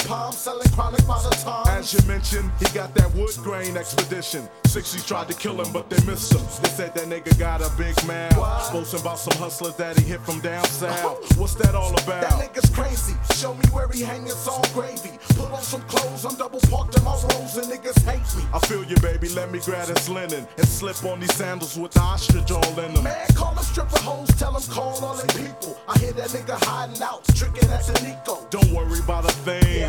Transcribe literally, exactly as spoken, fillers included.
palm, selling chronic by the time. As you mentioned, he got that wood grain expedition. sixties tried to kill him, but they missed him. They said that nigga got a big mouth. Boasting about some hustlers that he hit from down south. What's that all about? That nigga's crazy. Show me where he hang, it's all gravy. Put on some clothes, I'm double parked in my rolls and niggas hate me. I feel you, baby, let me grab his linen and slip on these sandals with the ostrich all in them. Man, call them stripper hoes, tell them call all they people. I hear that nigga hiding out, tricking at the Nico. Don't worry about a thing.